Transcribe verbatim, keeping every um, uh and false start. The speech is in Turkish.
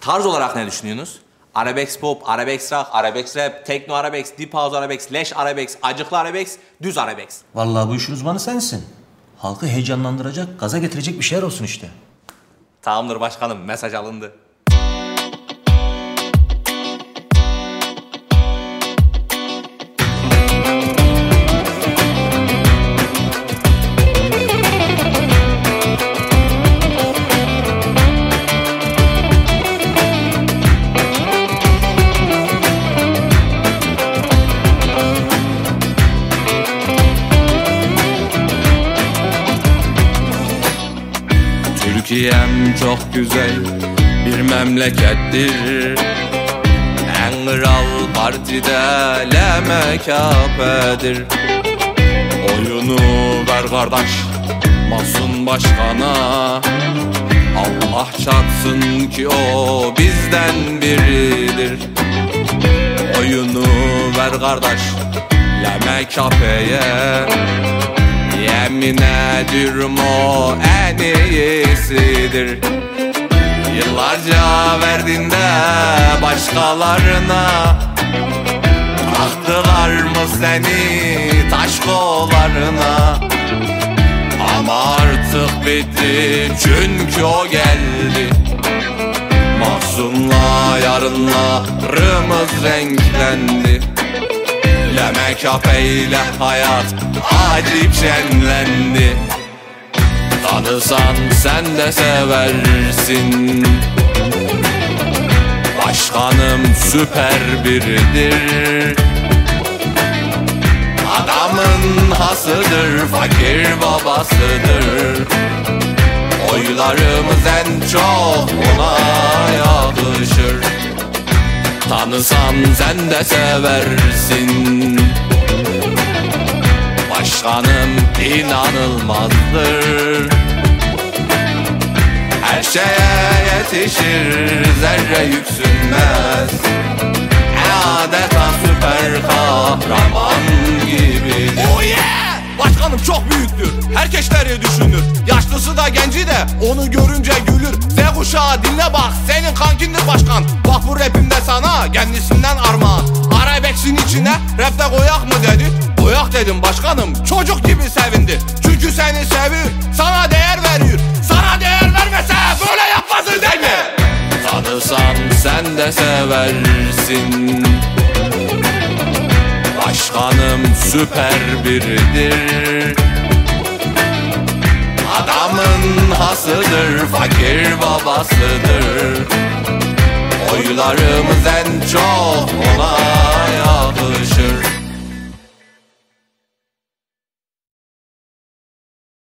Tarz olarak ne düşünüyorsunuz? Arabesk pop, arabesk rock, arabesk rap, tekno arabesk, deep house arabesk, leş arabesk, acıklı arabesk, düz arabesk. Vallahi bu işin uzmanı sensin. Halkı heyecanlandıracak, gaza getirecek bir şeyler olsun işte. Tamamdır başkanım, mesaj alındı. Türkiye'm çok güzel bir memlekettir. En kral partide L M K P'dir. Oyunu ver kardeş Mahsun Başkan'a. Allah çatsın ki o bizden biridir. Oyunu ver kardeş L M K P'ye. Yemin ediyorum o en iyisidir. Yıllarca verdin de başkalarına. Taktılar mı seni taş kollarına? Ama artık bitti çünkü o geldi. Mahsun'la yarınlarımız renklendi. L M K P ile hayat acip şenlendi. Tanısan sen de seversin. Başkanım süper biridir. Adamın hasıdır, fakir babasıdır. Oylarımız en çok ona yakışır. Tanısan sen de seversin. Başkanım inanılmazdır. Her şeye yetişir, zerre yüksünmez. Adeta süper kahraman gibidir. Oh yeah! Başkanım çok büyüktür, herkesleri düşünür. Yaşlısı da genci de onu görünce gülür. Z kuşağı dinle bak, senin kankindir başkan. Bak bu rapimde sana kendisinden armağan. Arabesk'in içine rap de koyak mı dedi. Koyak dedim başkanım, çocuk gibi sevindi. Çünkü seni seviyor, sana değer veriyor. Sana değer vermese böyle yapmasın değil mi? Tanısan sen de seversin. Başkanım süper biridir. Adamın hasıdır, fakir babasıdır. Oylarımız en çok ona